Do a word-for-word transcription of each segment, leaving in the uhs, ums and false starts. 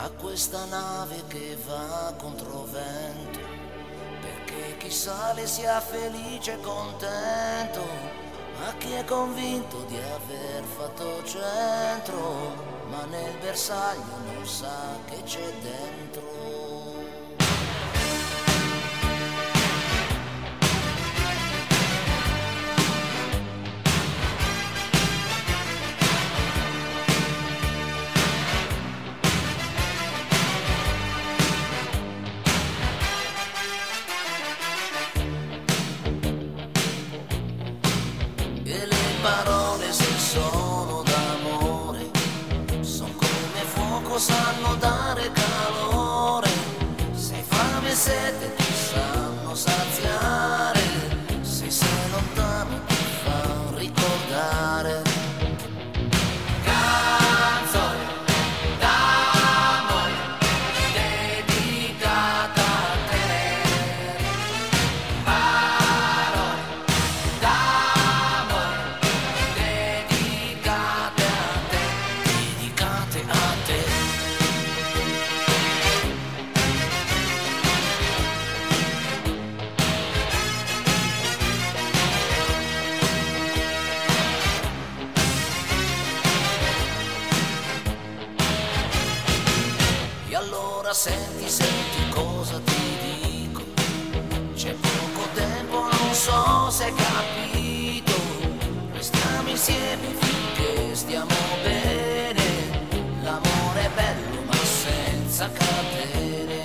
a questa nave che va contro vento, perché chi sale sia felice e contento, a chi è convinto di aver fatto centro, ma nel bersaglio non sa che c'è dentro. Parole se sono d'amore, son come fuoco, sanno dare calore, se hai fame e sete ti sanno saziare, se sei lontano ti fa ricordare. Canzone d'amore dedicata a te, parole d'amore dedicate a te, dedicate a te. E allora senti, senti cosa ti dico, c'è poco tempo, non so se hai capito, restiamo insieme finché stiamo bene, l'amore è bello ma senza catene.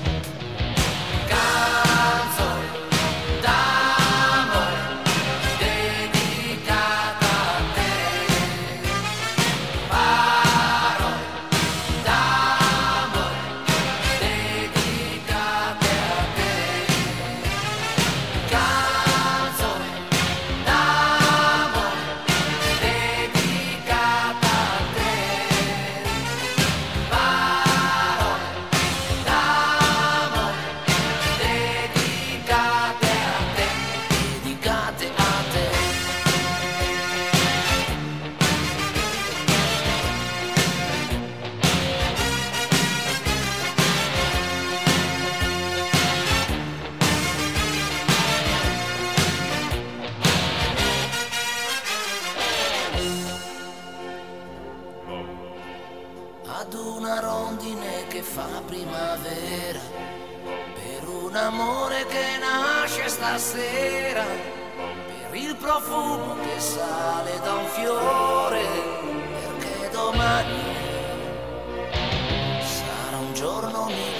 Canzone d'amore dedicata a te, parole d'amore dedicate a te, canzone d'amore dedicata a te, parole d'amore dedicate a te, dedicate a te. Ad una rondine che fa primavera, per un amore che nasce stasera, per il profumo che sale da un fiore, perché domani sarà un giorno migliore.